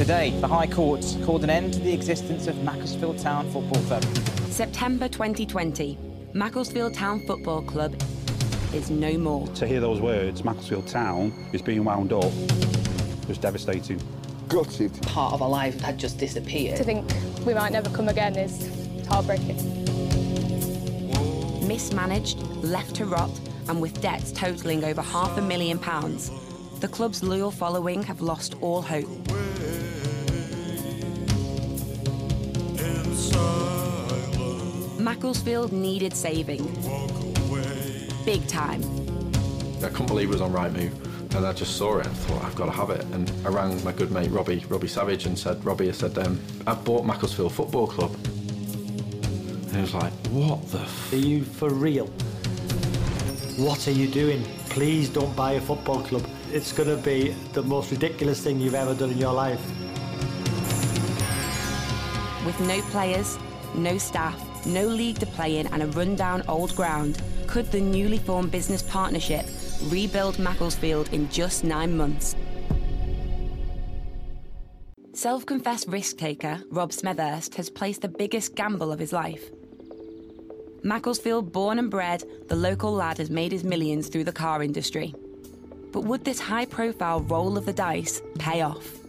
Today, the High Court called an end to the existence of Macclesfield Town Football Club. September 2020, Macclesfield Town Football Club is no more. To hear those words, Macclesfield Town is being wound up, was devastating. Gutted. Part of our life had just disappeared. To think we might never come again is heartbreaking. Mismanaged, left to rot, and with debts totalling over £500,000, the club's loyal following have lost all hope. Macclesfield needed saving. Big time. I couldn't believe it was on Rightmove, and I just saw it and thought, I've got to have it. And I rang my good mate Robbie Savage and said, Robbie, I said, I've bought Macclesfield Football Club. And he was like, what the Are you for real? What are you doing? Please don't buy a football club. It's going to be the most ridiculous thing you've ever done in your life. With no players, no staff, no league to play in and a run-down old ground, could the newly formed business partnership rebuild Macclesfield in just 9 months? Self-confessed risk-taker Rob Smethurst has placed the biggest gamble of his life. Macclesfield born and bred, the local lad has made his millions through the car industry. But would this high-profile roll of the dice pay off?